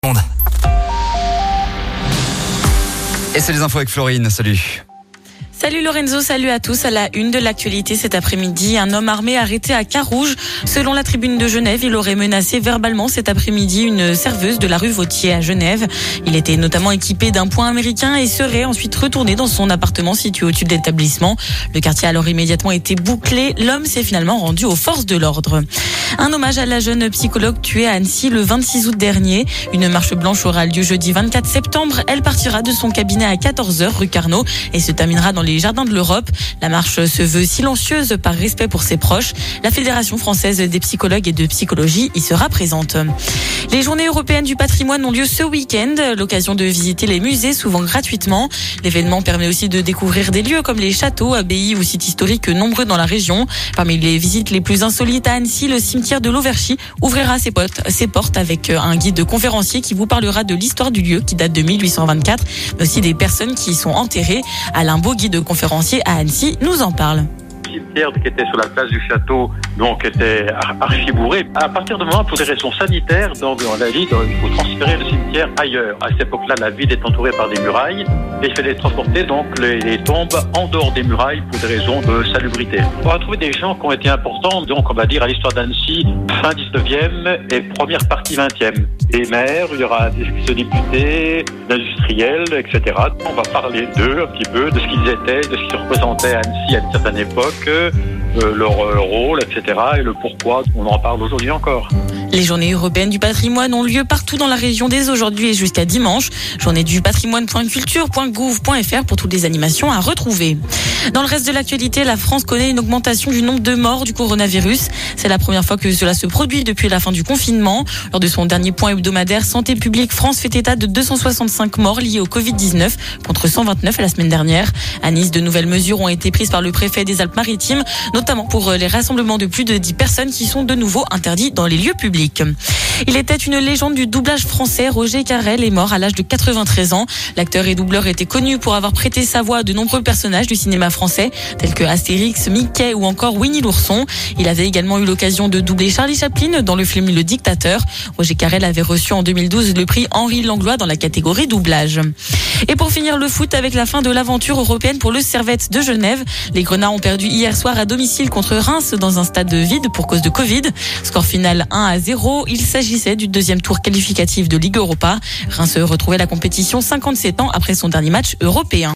Monde. Et c'est les infos avec Florine, salut. Salut Lorenzo, salut à tous. À la une de l'actualité cet après-midi, un homme armé arrêté à Carouge. Selon la Tribune de Genève, il aurait menacé verbalement cet après-midi une serveuse de la rue Vautier à Genève. Il était notamment équipé d'un poing américain et serait ensuite retourné dans son appartement situé au-dessus de l'établissement. Le quartier a alors immédiatement été bouclé. L'homme s'est finalement rendu aux forces de l'ordre. Un hommage à la jeune psychologue tuée à Annecy le 26 août dernier. Une marche blanche aura lieu jeudi 24 septembre. Elle partira de son cabinet à 14h rue Carnot et se terminera dans les jardins de l'Europe. La marche se veut silencieuse par respect pour ses proches. La Fédération française des psychologues et de psychologie y sera présente. Les journées européennes du patrimoine ont lieu ce week-end. L'occasion de visiter les musées, souvent gratuitement. L'événement permet aussi de découvrir des lieux comme les châteaux, abbayes ou sites historiques nombreux dans la région. Parmi les visites les plus insolites à Annecy, le cimetière de l'Auverchi ouvrira ses portes avec un guide de conférencier qui vous parlera de l'histoire du lieu qui date de 1824, mais aussi des personnes qui y sont enterrées. Alain Beau, guide de conférencier à Annecy, nous en parle. Le cimetière qui était sur la place du château, donc était archi-bourré. À partir de moment, pour des raisons sanitaires, donc on a dit qu'il faut transférer le cimetière ailleurs. À cette époque-là, la ville est entourée par des murailles et il fallait transporter donc les tombes en dehors des murailles pour des raisons de salubrité. On va trouver des gens qui ont été importants, donc on va dire à l'histoire d'Annecy, fin 19e et première partie 20e. Des maires, il y aura des députés, d'industriels, etc. On va parler d'eux un petit peu, de ce qu'ils étaient, de ce qu'ils représentaient à Annecy à une certaine époque, leur rôle, etc. et le pourquoi. On en parle aujourd'hui encore. Les journées européennes du patrimoine ont lieu partout dans la région dès aujourd'hui et jusqu'à dimanche. Journée du patrimoine.culture.gouv.fr pour toutes les animations à retrouver. Dans le reste de l'actualité, la France connaît une augmentation du nombre de morts du coronavirus. C'est la première fois que cela se produit depuis la fin du confinement. Lors de son dernier point hebdomadaire, Santé publique France fait état de 265 morts liés au Covid-19 contre 129 la semaine dernière. À Nice, de nouvelles mesures ont été prises par le préfet des Alpes-Maritimes, notamment pour les rassemblements de plus de 10 personnes qui sont de nouveau interdits dans les lieux publics. Il était une légende du doublage français. Roger Carrel est mort à l'âge de 93 ans. L'acteur et doubleur était connu pour avoir prêté sa voix à de nombreux personnages du cinéma français, tels que Astérix, Mickey ou encore Winnie l'ourson. Il avait également eu l'occasion de doubler Charlie Chaplin dans le film Le Dictateur. Roger Carrel avait reçu en 2012 le prix Henri Langlois dans la catégorie doublage. Et pour finir, le foot avec la fin de l'aventure européenne pour le Servette de Genève. Les Grenats ont perdu hier soir à domicile contre Reims dans un stade vide pour cause de Covid. Score final 1-0. Il s'agissait du deuxième tour qualificatif de Ligue Europa. Reims retrouvait la compétition 57 ans après son dernier match européen.